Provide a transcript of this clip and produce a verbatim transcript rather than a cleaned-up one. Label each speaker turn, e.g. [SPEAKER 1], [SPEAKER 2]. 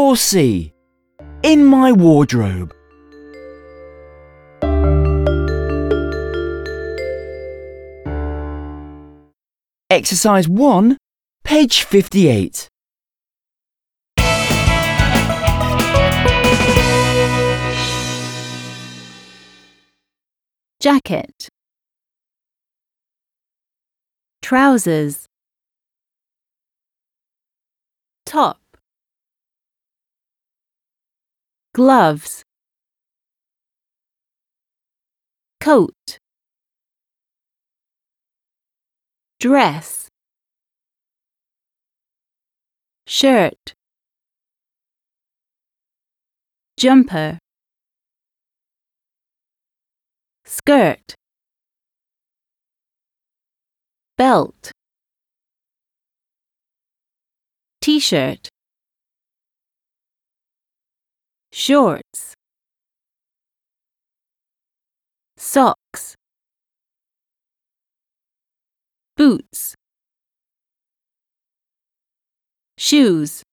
[SPEAKER 1] or C? In my wardrobe. Exercise one, page fifty-eight.
[SPEAKER 2] Jacket, trousers, top, gloves, coat, dress, shirt, jumper, skirt, belt, t-shirt, shorts, socks, boots, shoes.